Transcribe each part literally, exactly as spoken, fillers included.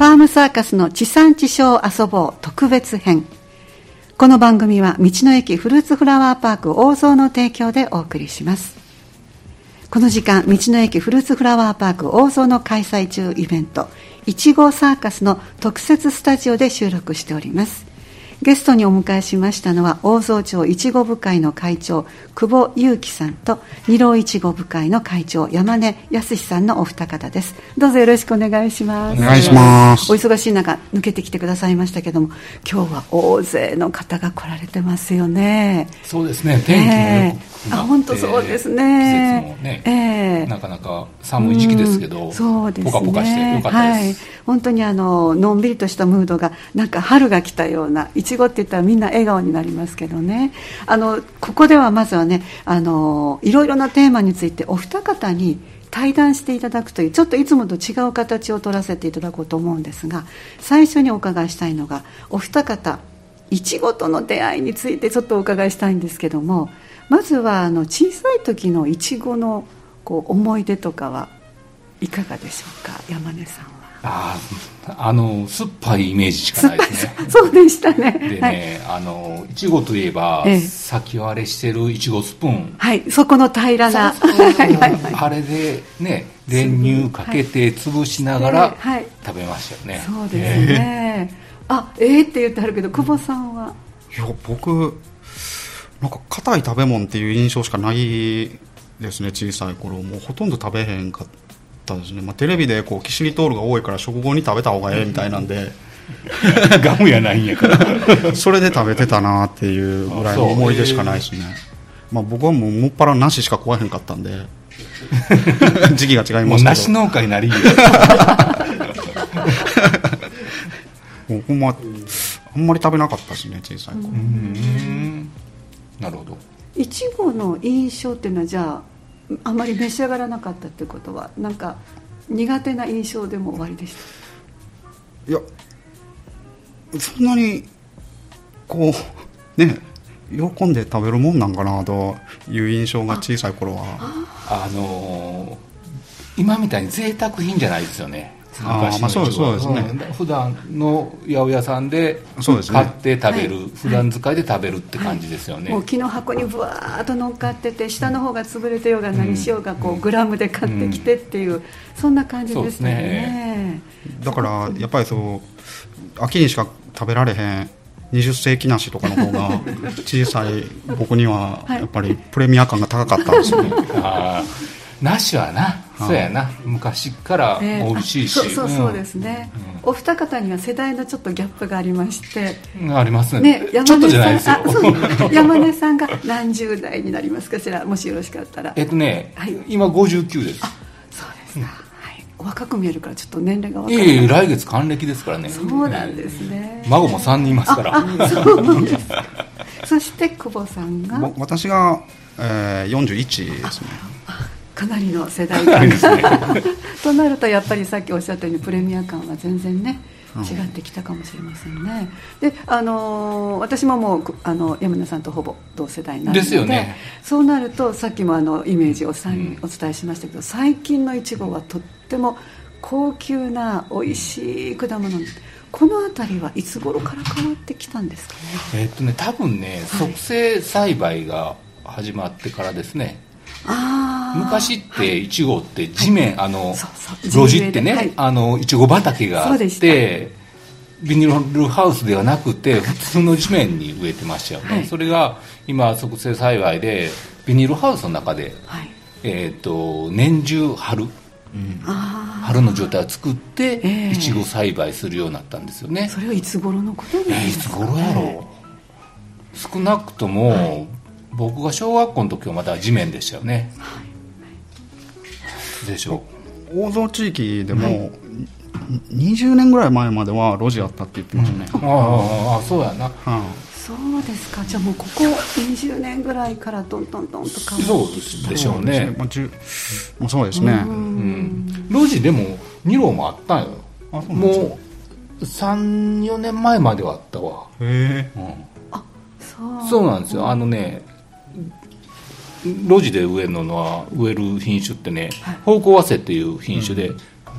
ファームサーカスの地産地消を遊ぼう特別編。この番組は道の駅フルーツフラワーパーク大蔵の提供でお送りします。この時間、道の駅フルーツフラワーパーク大蔵の開催中イベントいちごサーカスの特設スタジオで収録しております。ゲストにお迎えしましたのは大蔵町いちご部会の会長久保祐樹さんと二郎いちご部会の会長山根康さんのお二方です。どうぞよろしくお願いします。 お願いします。 お忙しい中抜けてきてくださいましたけども、今日は大勢の方が来られてますよね。 そうですね、天気もよくなって、 えー、あ本当そうですね。 季節もね、 えー、 なかなか寒い時期ですけど、 そうですね、 ポカポカしてよかったです。 はい、本当にあののんびりとしたムードがなんか春が来たような、いちごって言ったらみんな笑顔になりますけどね。あのここではまずはね、あのいろいろなテーマについてお二方に対談していただくという、ちょっといつもと違う形を取らせていただこうと思うんですが、最初にお伺いしたいのがお二方いちごとの出会いについてちょっとお伺いしたいんですけども、まずはあの小さい時のいちごのこう思い出とかはいかがでしょうか。山根さんは。 ああの酸っぱいイメージしかないですね。 そうでしたね。 でね、 はい、 あのいちごといえば、ええ、先割れしてるいちごスプーン、 はい、そこの平らなあれでね練乳かけて潰しながら食べましたよね。 そうですね、えー、あえーって言ってあるけど久保さんは。 いや僕なんか硬い食べ物っていう印象しかないですね。小さい頃もうほとんど食べへんかったですね。まあ、テレビでこうキシリトールが多いから食後に食べた方がええみたいなんでガムやないんやからそれで食べてたなっていうぐらいの思い出しかないですね。まあ、僕はもうもっぱら梨しか食わへんかったんで時期が違いますけど、もう梨農家になりもうほんまあんまり食べなかったですね、小さい頃。 うーん、なるほど。 いちごの印象っていうのはじゃああまり召し上がらなかったってことはなんか苦手な印象でも終わりでした？ いやそんなにこうね喜んで食べるもんなんかなという印象が小さい頃はあ, あのー、今みたいに贅沢品じゃないですよね。 あ、まあ、そうですそうですね。 普段の八百屋さんで買って食べる、ね、普段使いで食べるって感じですよね、 はいはい、もう木の箱にぶわーっと乗っかってて、下の方が潰れてようが何しようがこうグラムで買ってきてっていう、うん、そんな感じでしたよね。 だからやっぱりそう秋にしか食べられへんにじゅっ世紀梨とかの方が小さい僕にはやっぱりプレミア感が高かったんですよね。 あ梨はな、そうやな、昔から美味しいし、 えー、そうそうそうですね、うん、お二方には世代のちょっとギャップがありまして、 ありますね、ね、ちょっとじゃないですよ。 山根さんが何十代になりますかしら、もしよろしかったら。 えっとね、はい、今ごじゅうきゅうです。 あ、そうですか、うん、はい、お若く見えるからちょっと年齢が分からない。 ええ、来月還暦ですからね。 そうなんですね。 孫もさんにんいますから。 ああ、そうなんですか。そして久保さんが私が、えー、よんじゅういちですね。 かなりの世代感ですねとなるとやっぱりさっきおっしゃったようにプレミア感は全然ね違ってきたかもしれませんね。で、あのー、私ももうあの山根さんとほぼ同世代になるの で, ですよ、ね、そうなるとさっきもあのイメージをさんにお伝えしましたけど、うん、最近のいちごはとっても高級な美味しい果物です。このあたりはいつ頃から変わってきたんですかね。 えーっとね、多分ね、はい、促成栽培が始まってからですね。 あ、 昔っていちごって地面、はい、あのそうそう路地ってね、はい、あのいちご畑があってビニールハウスではなくて普通の地面に植えてましたよね、はい、それが今促成栽培でビニールハウスの中で、はい、えー、と年中春、うん、春の状態を作っていちご栽培するようになったんですよね。 それはいつ頃のことなんですか、 えー、いつ頃やろう。少なくとも、はい、僕が小学校の時はまだ地面でしたよね、はい、でしょう。大蔵地域でも、はい、にじゅうねんぐらい前までは路地あったって言ってましたね、 うん、ああそうやな、 うん、そうですか。じゃあもうここにじゅうねんぐらいからどんどんどんと変わってきた。 そうでしょうね。 まあ、じゅまあ、そうですね、うんうん、路地でもにろうもあったんよ。あ、そうなんですか。もう さん,よ 年前まではあったわ。 へえ、 うん、あ、そうそうなんですよ。あのね、路地で植えるのは植える品種ってね、はい、方向和製っていう品種で、うん、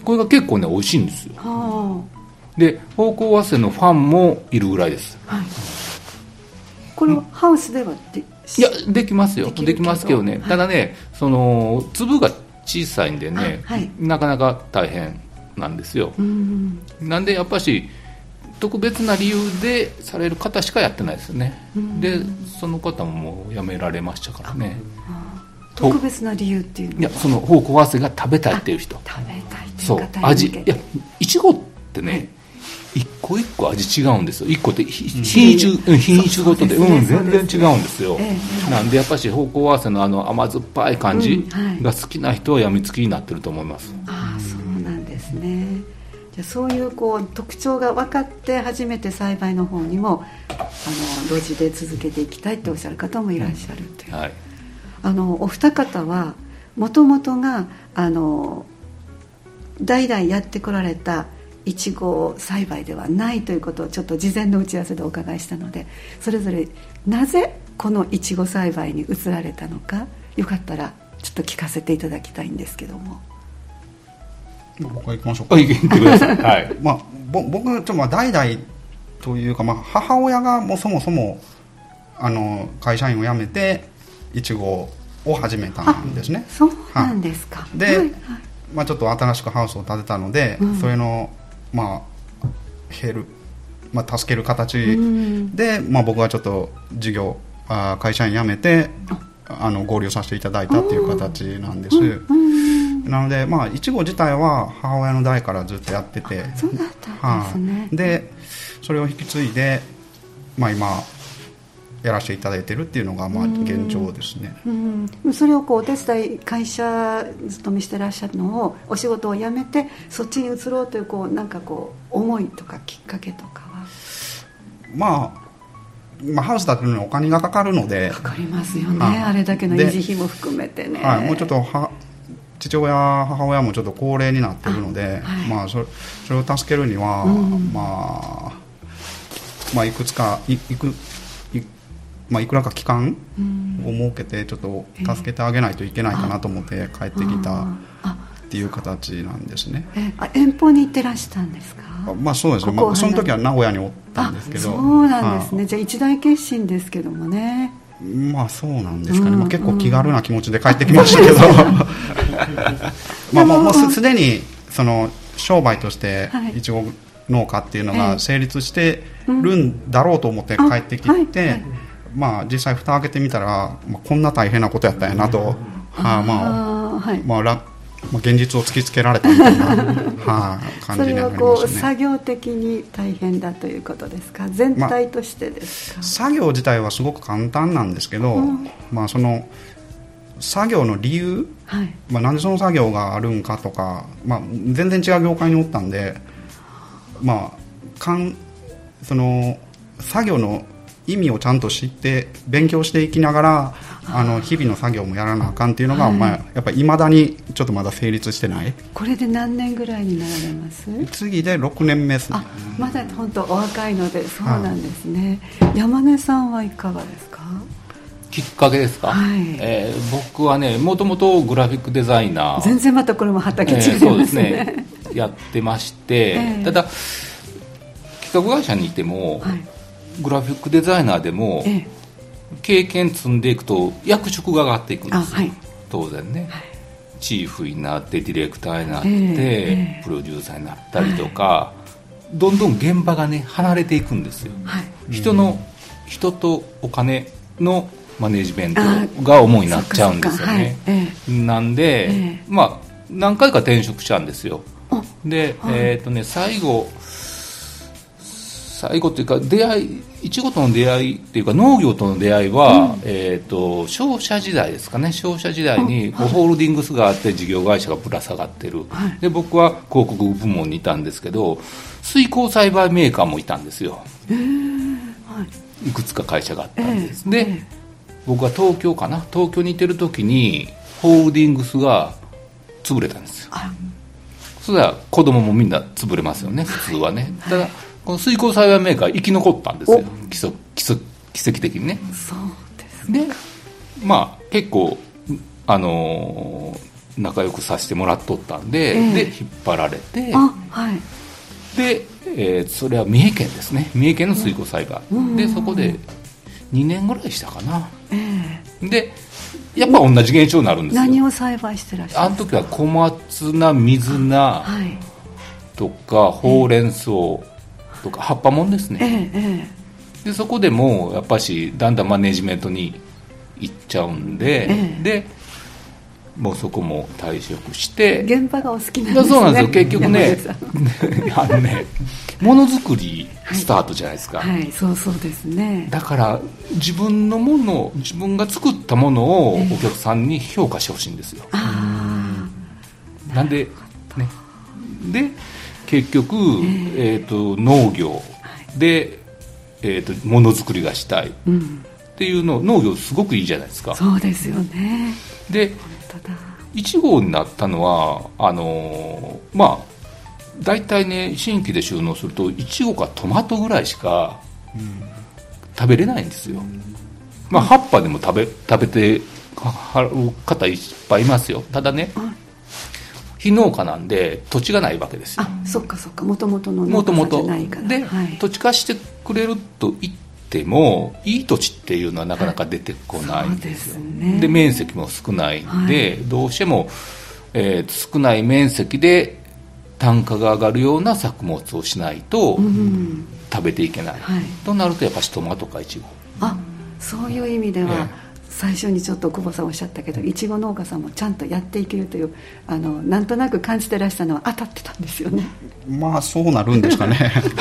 これが結構ね美味しいんですよ。で芳香早生のファンもいるぐらいです、はい、 これはハウスではで、 いやできますよ、でき, できますけどね、はい、ただねその粒が小さいんでね、はい、なかなか大変なんですよ。うんなんでやっぱし特別な理由でされる方しかやってないですよね。でその方ももう辞められましたからね。 特別な理由っていうのは、 いやその芳香早生が食べたいっていう人、 食べたいっていう方、 そう味、いやいちごってね、はい、一個一個味違うんですよ。一個って品種、うん、品種ごとで、うん、全然違うんですよ、えー、なんでやっぱし芳香早生のあの甘酸っぱい感じが好きな人はやみつきになってると思います、 うんはい、ああそうなんですね。じゃあそういうこう特徴が分かって初めて栽培の方にもあの路地で続けていきたいっておっしゃる方もいらっしゃるという、うんはい、あのお二方はもともとがあの代々やってこられたいちご栽培ではないということをちょっと事前の打ち合わせでお伺いしたので、それぞれなぜこのいちご栽培に移られたのかよかったらちょっと聞かせていただきたいんですけども。 僕は行きましょうか。 行ってください、はいまあ、ぼ僕ちょっとまあ代々というか、まあ、母親がもうそもそもあの会社員を辞めていちごを始めたんですね。 そうなんですか。 で、はいはいまあ、ちょっと新しくハウスを建てたので、うん、それのまあ減る、まあ、助ける形で、うんまあ、僕はちょっと事業あ会社員辞めてあの合流させていただいたっていう形なんです、うんうん、なのでまあいちご自体は母親の代からずっとやってて、 そうだったんですね、はあ、でそれを引き継いで、まあ、今やらせていただいてるっていうのがまあ現状ですね。 うんうん、それをこうお手伝い会社勤めしてらっしゃるのをお仕事を辞めてそっちに移ろうというこうなんかこう思いとかきっかけとかは、 まあ、まあハウス建てるのにお金がかかるのでかかりますよね、あれだけの維持費も含めてね、 はい、もうちょっとは父親母親もちょっと高齢になってるので、はいまあ、それ、それを助けるには、うんまあまあ、いくつかいいくまあ、いくらか期間を設けてちょっと助けてあげないといけないかなと思って帰ってきたっていう形なんですね。 えあ遠方に行ってらしたんですか。 まあそうですね、まあ、その時は名古屋におったんですけど。 そうなんですね。じゃあ一大決心ですけどもね。 まあそうなんですかね、うんまあ、結構気軽な気持ちで帰ってきましたけどまあもう、もうすでにその商売としていちご農家っていうのが成立してるんだろうと思って帰ってきて、はいはいまあ、実際蓋開けてみたら、まあ、こんな大変なことやったんやなと、はあまあはいまあまあ、現実を突きつけられたみたいな、はあ、感じになりましたね。それはこう作業的に大変だということですか、全体としてですか。まあ、 作業自体はすごく簡単なんですけど、うんまあ、その作業の理由、はいまあ、なんでその作業があるんかとか、まあ、全然違う業界におったんで、まあ、かんその作業の意味をちゃんと知って勉強していきながらあの日々の作業もやらなあかんっていうのが、はいまあ、やっぱり未だにちょっとまだ成立してない。 これで何年ぐらいになられます？ 次でろくねんめですね。 あまだ本当お若いのでそうなんですね、はい、山根さんはいかがですか？ きっかけですか、はいえー、僕はねもともとグラフィックデザイナー全然またこれも畑違いますね、えー、そうですねやってまして、えー、ただ企画会社にいても、はいグラフィックデザイナーでも、ええ、経験積んでいくと役職が上がっていくんですよ、はい、当然ね、はい、チーフになってディレクターになって、ええ、プロデューサーになったりとか、はい、どんどん現場がね離れていくんですよ、はい、人の人とお金のマネジメントが主になっちゃうんですよね、はいええ、なんで、ええ、まあ何回か転職したんですよで、はい、えーとね最後最後っていうか出会いいちごとの出会いっていうか農業との出会いは、うんえー、と商社時代ですかね。商社時代にホールディングスがあって事業会社がぶら下がってる、はい、で僕は広告部門にいたんですけど水耕栽培メーカーもいたんですよ、えーはい、いくつか会社があったんです、えー、で、えー、僕は東京かな東京にいてる時にホールディングスが潰れたんですよ。それは子供もみんな潰れますよね普通はね、はい、ただこの水耕栽培メーカー生き残ったんですよ奇跡、奇跡的にね。 そうですね。 でまあ結構あのー、 仲良くさせてもらっとったんで、えー、で引っ張られて、 あ、はい、 で、えー、それは三重県ですね、三重県の水耕栽培、うん、でそこでにねんぐらいしたかな、えー、でやっぱ同じ現象になるんですよ。 何を栽培してらっしゃるんですか？ あの時は小松菜、水菜とか、はい、ほうれん草とか葉っぱもんですね、えーえー、でそこでもやっぱしだんだんマネジメントに行っちゃうんで、えー、でもうそこも退職して現場がお好きなんですね。 そうなんですよ。結局ねあのねものづくりスタートじゃないですか、 はいはい、そうそうですね。 だから自分のもの自分が作ったものをお客さんに評価してほしいんですよ、えー、あなんでねで結局、えーえー、と農業で、えー、とものづくりがしたいっていうの、うん、農業すごくいいじゃないですか。 そうですよね。 でいち号になったのはあのー、まあ大体ね新規で収納するといちごかトマトぐらいしか食べれないんですよ、まあ、葉っぱでも食べ、食べてはる方いっぱいいますよ。ただね非農家なんで土地がないわけですよ。 あ、そっかそっか、もともとの農家じゃないから。 で、はい、土地化してくれると言ってもいい土地っていうのはなかなか出てこないんですよ、はい、そうですね。で面積も少ないんで、はい、どうしても、えー、少ない面積で単価が上がるような作物をしないと食べていけない、はい、となるとやっぱりトマトかイチゴ。 あ、そういう意味では、えー、最初にちょっと久保さんおっしゃったけどイチゴ農家さんもちゃんとやっていけるというあのなんとなく感じてらしたのは当たってたんですよね。 まあそうなるんですかね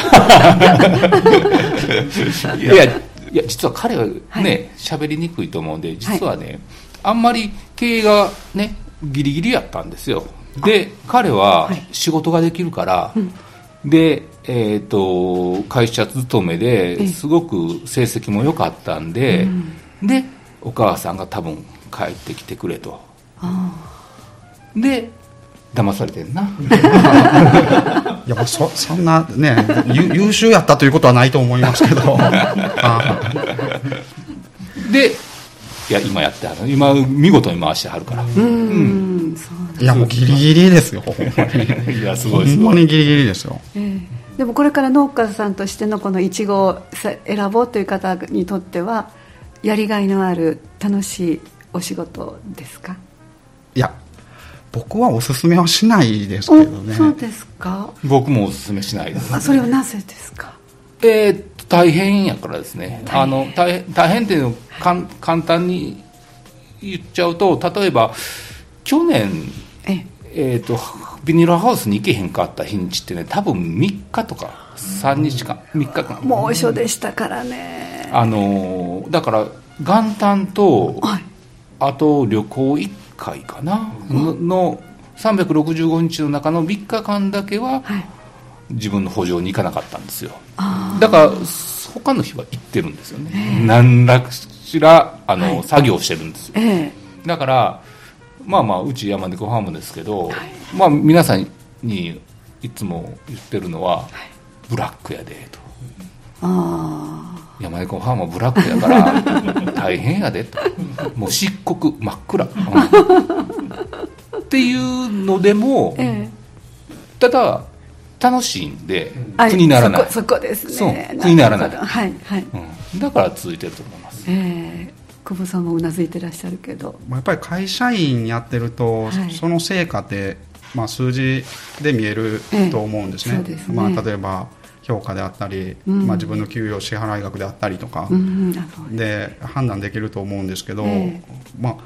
いやいや実は彼はね喋、はい、りにくいと思うんで実はね、はい、あんまり経営がねギリギリやったんですよ。で彼は仕事ができるから、はい、で、えー、と会社勤めですごく成績も良かったんで、うん、でお母さんが多分帰ってきてくれと。あで騙されてんな。 いや そ, そんなね優秀やったということはないと思いますけどでいや今やってはる今見事に回してはるから。うん、うん、 いやもうギリギリですよいやすごいすごいほんまにギリギリですよ、 えー、でもこれから農家さんとしてのこのイチゴを選ぼうという方にとってはやりがいのある楽しいお仕事ですか？ いや僕はおすすめはしないですけどね。 そうですか？ 僕もおすすめしないです。 あ、それはなぜですか？ えー、大変やからですね。あの 大, 変大変っていうのをかん簡単に言っちゃうと、例えば去年え、えー、とビニールハウスに行けへんかった日にちってね多分みっかとかさんにちかんみっかかん猛暑でしたからね。 あのだから元旦と、はい、あと旅行いっかいかな、うん、のさんびゃくろくじゅうごにちの中のみっかかんだけは、はい、自分の補助に行かなかったんですよ。だから他の日は行ってるんですよね。何らかしらあの、はい、作業してるんですよ、えー、だからまあまあうち山猫ファームですけど、はい、まあ皆さんにいつも言ってるのは、はい、ブラックやでと。あ山猫ファームはブラックやから大変やでともう漆黒真っ暗、うん、っていうのでも、ええ、ただ楽しいんで苦にならない。 そこ、そこですね。 そう苦にならない、 はいはいうん、だから続いてると思います、 えー、久保さんもうなずいてらっしゃるけどやっぱり会社員やってると、はい、その成果って、まあ、数字で見えると思うんですね、えー、そうですね、まあ、例えば評価であったり、うんまあ、自分の給与支払い額であったりとか、うん、で判断できると思うんですけど、えーまあ、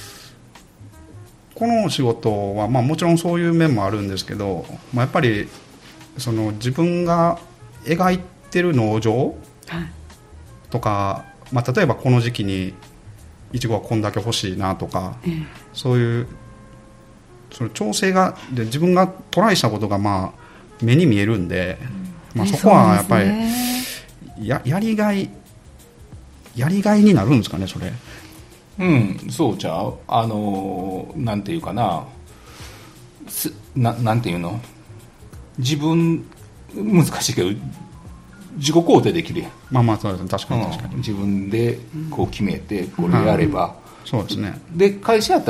この仕事は、まあ、もちろんそういう面もあるんですけど、まあ、やっぱりその自分が描いてる農場とか、まあ、例えばこの時期にイチゴはこんだけ欲しいなとか、えー、そういうその調整がで自分がトライしたことがまあ目に見えるんで、うんまあ、そこはやっぱり や, やりがいやりがいになるんですかねそれ。 うんそうじゃああのなんていうかなななんていうの自分難しいけど自己肯定できるやん。 まあまあそうですね確かに確かに、 うん、自分でこう決めてこれやれば、 うん、そうですね。 で会社やったら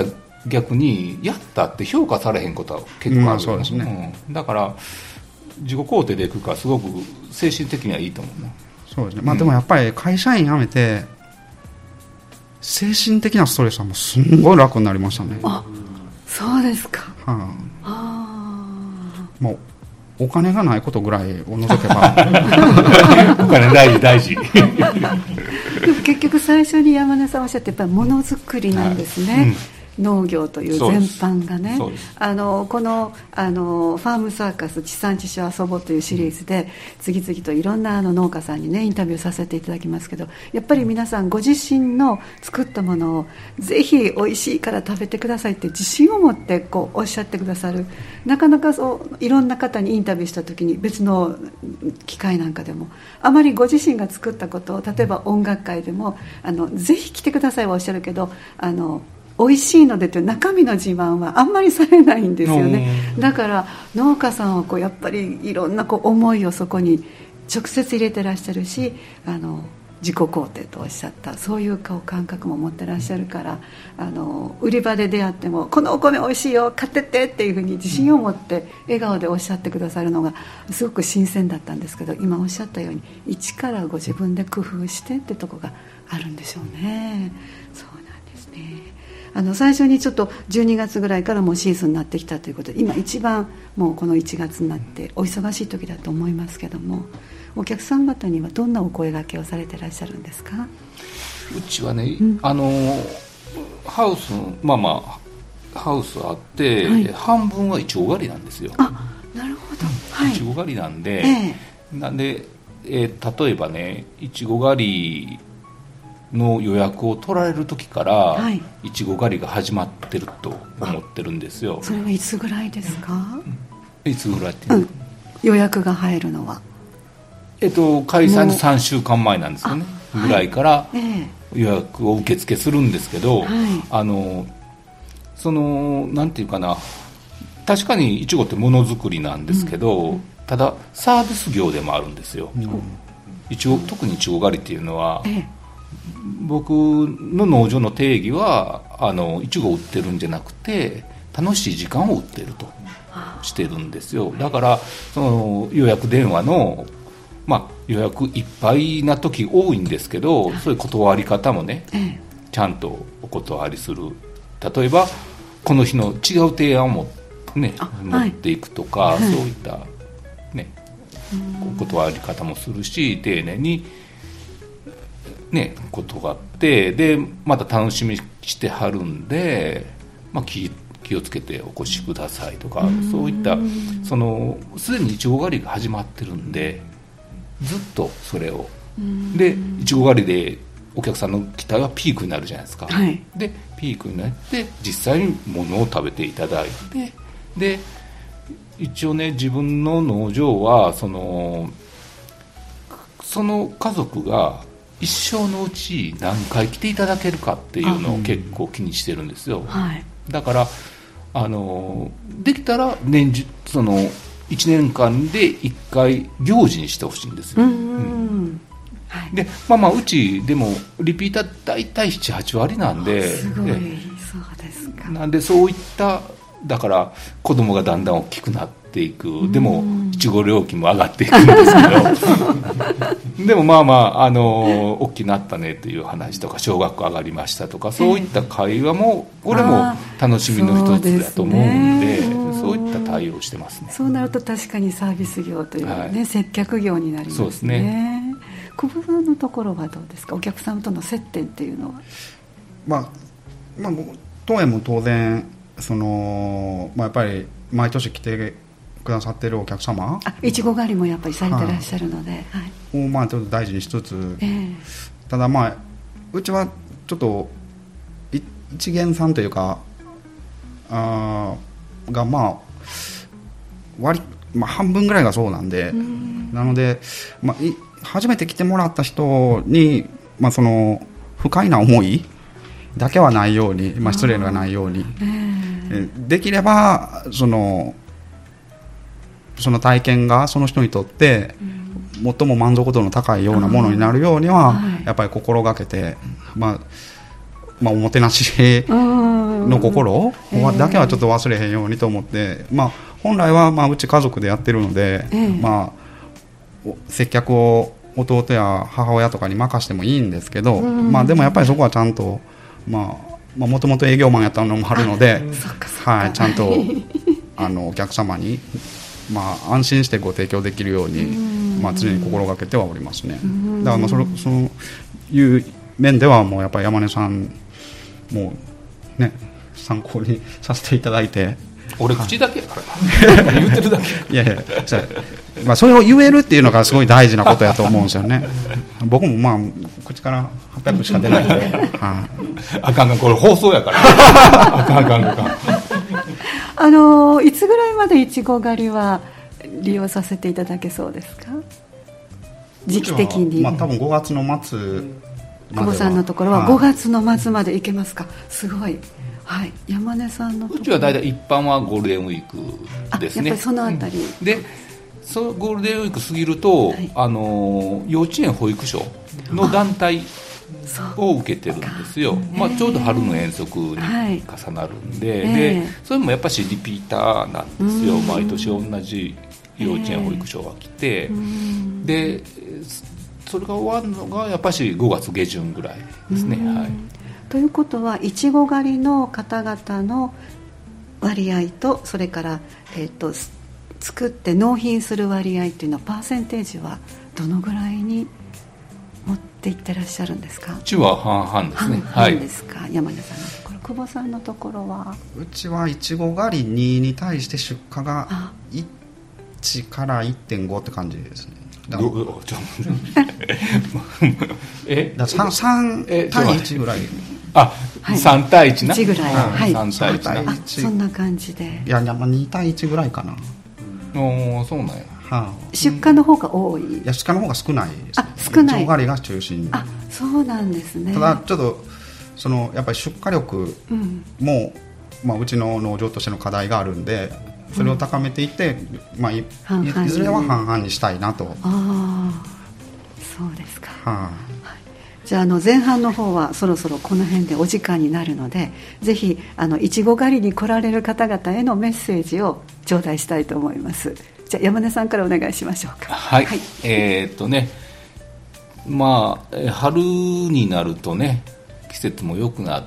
逆にやったって評価されへんことは結構ある、 まあそうですね、 うん、だから自己肯定でいくからすごく精神的にはいいと思うな。 そうですね、まあ、でもやっぱり会社員辞めて精神的なストレスはもうすんごい楽になりましたね。 あ、そうですか。 はあ、 あもうお金がないことぐらいを除けばお金大事大事でも結局最初に山根さんおっしゃってやっぱりものづくりなんですね、はい、うん、農業という全般がね、あのこのあのファームサーカス地産地消遊ぼうというシリーズで次々といろんなあの農家さんにねインタビューさせていただきますけど、やっぱり皆さんご自身の作ったものをぜひおいしいから食べてくださいって自信を持ってこうおっしゃってくださる。なかなかそういろんな方にインタビューした時に別の機会なんかでもあまりご自身が作ったことを例えば音楽会でもあのぜひ来てくださいはおっしゃるけど、あの美味しいのでという中身の自慢はあんまりされないんですよね。だから農家さんはこうやっぱりいろんなこう思いをそこに直接入れてらっしゃるし、あの自己肯定とおっしゃったそういう顔感覚も持ってらっしゃるから、あの売り場で出会ってもこのお米美味しいよ買ってってっていうふうに自信を持って笑顔でおっしゃってくださるのがすごく新鮮だったんですけど、今おっしゃったように一からご自分で工夫してってとこがあるんでしょうね。そうなんですね。あの最初にちょっとじゅうにがつぐらいからもうシーズンになってきたということで、今一番もうこのいちがつになってお忙しい時だと思いますけども、お客さん方にはどんなお声掛けをされてらっしゃるんですか？ うちはね、うん、あのハウスまあまあハウスあって、はい、半分はいちご狩りなんですよ。 あ、なるほど、はい、 いちご狩りなんで、えー、なんで、えー、例えばねいちご狩りの予約を取られる時から、はい、いちご狩りが始まってると思ってるんですよ。 それはいつぐらいですか？ いつぐらいっていう、うん、 予約が入るのはえっと開催のさんしゅうかんまえなんですよね、ぐらいから予約を受付するんですけど、はい、あのそのなんていうかな、確かにいちごってものづくりなんですけど、うん、ただサービス業でもあるんですよ、うん、いちご特にいちご狩りっていうのは、ええ、僕の農場の定義はあのいちごを売ってるんじゃなくて楽しい時間を売ってるとしてるんですよ。だからその予約電話の、まあ、予約いっぱいな時多いんですけど、そういう断り方もね、ちゃんとお断りする。例えばこの日の違う提案をも、ね、持っていくとか、はい、そういった、ね、お断り方もするし、丁寧にね、ことがあって、でまた楽しみにしてはるんで、まあ、気, 気をつけてお越しくださいとか、そういったそのすでにいちご狩りが始まってるんで、ずっとそれをでいちご狩りでお客さんの期待はピークになるじゃないですか、はい、でピークになって実際に物を食べていただいて、で一応ね自分の農場はそのその家族が一生のうち何回来ていただけるかっていうのを結構気にしてるんですよ、はい、だからあのできたら年中そのいちねんかんでいっかい行事にしてほしいんですよ、うんうんはい、でまあまあうちでもリピーター大体 ななはちわりなんで、 すごい、そうですか。 なんでそういっただから子供がだんだん大きくなっていく、でもいちご料金も上がっていくんですけどでもまあまあ、あの大きくなったねという話とか、小学校上がりましたとか、そういった会話もこれも楽しみの一つだと思うんで、そういった対応してますね。 そうなると確かにサービス業というね、はい、接客業になりますね。そうですね。小室さんのところはどうですか？お客さんとの接点っていうのは。 まあ、まあ、当園も当然その、まあ、やっぱり毎年来てくださってるお客様、 あ、いちご狩りもやっぱりされてらっしゃるので、はい、 をまあちょっと大事にしつつ、えー、ただまあうちはちょっと一元さんというかあがまあ割、まあ、半分ぐらいがそうなんで、んなので、まあ、い初めて来てもらった人に、まあ、その不快な思いだけはないように、まあ、失礼がないように、えー、できればそのその体験がその人にとって最も満足度の高いようなものになるようにはやっぱり心がけて、まあ、 まあ、おもてなしの心だけはちょっと忘れへんようにと思って、まあ、本来はまあうち家族でやってるので、えーまあ、接客を弟や母親とかに任してもいいんですけど、まあ、でもやっぱりそこはちゃんとまあもともと営業マンやったのもあるので、はい、ちゃんとあのお客様に、まあ、安心してご提供できるように、まあ、常に心がけてはおりますね。だからまあそれそういう面ではもうやっぱり山根さんもうね参考にさせていただいて、 俺口だけやから言ってるだけいやいやじゃあ、まあ、それを言えるっていうのがすごい大事なことやと思うんですよね。僕もまあ口からはっぴゃくしか出ないんで、はあかんかんこれ放送やからあかんあかんあかんあのいつぐらいまでいちご狩りは利用させていただけそうですか？時期的に、 まあ、多分ごがつの末久保さんのところはごがつの末まで行けますか？すごい。はい、山根さんのところうちは大体一般はゴールデンウィークですね。 やっぱりそのあたり、 うん、でそのゴールデンウィーク過ぎると、はい、あの幼稚園保育所の団体を受けてるんですよ、まあ、ちょうど春の遠足に重なるんで、はい、でそれもやっぱしリピーターなんですよ。毎年同じ幼稚園保育所が来て、でそれが終わるのがやっぱしごがつ下旬ぐらいですね。はい、 ということはいちご狩りの方々の割合とそれから、えー、と作って納品する割合というのはパーセンテージはどのぐらいに持っていってらっしゃるんですか？ うちは半々ですね。 半々ですか、はい、山根さんのところ。久保さんのところは？ うちはいちご狩りにに対して出荷がいちから いってんご って感じですね。だからえだ 3, 3対いちぐらい。 あ、はい、さん対いちな。 いちぐらい、はい、 さん対いちな。 あ、そんな感じで。 いや、に対いちぐらいかな。 お、そうなんや。 はあ、 出荷の方が多い？いや、出荷の方が少ないです、ね。 あ、少ない。 いちご狩りが中心。 あ、そうなんですね。 ただちょっとそのやっぱり出荷力も、うん、まあ、うちの農場としての課題があるんで、それを高めていって、うん、まあ、い, いずれは半々にしたいなと。 ああ、そうですか。 はあ、 じゃあ、あの前半の方はそろそろこの辺でお時間になるので、ぜひあのいちご狩りに来られる方々へのメッセージを頂戴したいと思います。じゃあ山根さんからお願いしましょうか。 はい、はい、えー、っとねまあ春になるとね季節も良くなって、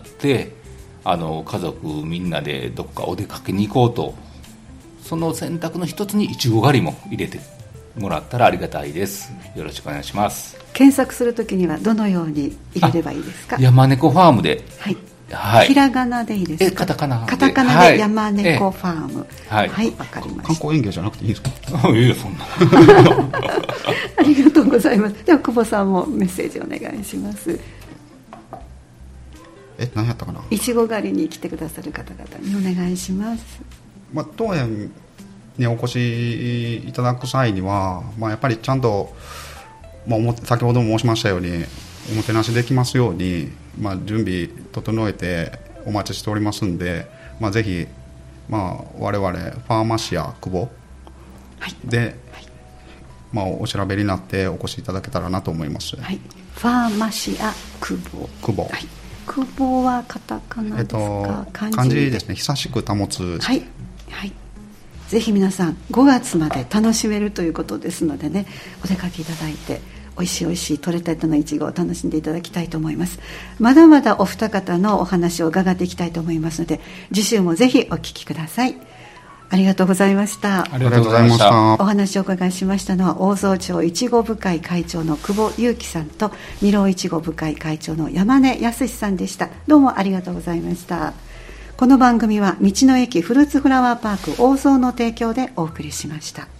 あの家族みんなでどっかお出かけに行こうと、その選択の一つにいちご狩りも入れてもらったらありがたいです。よろしくお願いします。 検索するときにはどのように入れればいいですか？ 山猫ファームで、 はいはい、 ひらがなでいいですか？ えカタカナで、 カタカナで山猫ファーム、はい、はい、わかりました。 観光園芸じゃなくていいですか？ いやいや、そんなありがとうございます。では久保さんもメッセージお願いします。 え、何やったかな。 いちご狩りに来てくださる方々にお願いします。 まあ、当園にお越しいただく際には、まあ、やっぱりちゃんと、まあ、先ほども申しましたようにおもてなしできますように、まあ、準備整えてお待ちしておりますんで、まあ、ぜひ、まあ、我々ファーマシア久保で、はい、まあ、お調べになってお越しいただけたらなと思います。 はい、ファーマシア久保、 久保、 はい、久保はカタカナですか？えっと、 漢字漢字ですね。久しく保つ。 はい、はい、ぜひ皆さんごがつまで楽しめるということですのでね、お出かけいただいておいしいおいしい取れたてのいちごを楽しんでいただきたいと思います。まだまだお二方のお話を伺っていきたいと思いますので、次週もぜひお聞きください。ありがとうございました。 ありがとうございました。 お話をお伺いしましたのは大蔵町いちご部会会長の久保祐樹さんと二郎いちご部会会長の山根康さんでした。どうもありがとうございました。この番組は道の駅フルーツフラワーパーク大蔵の提供でお送りしました。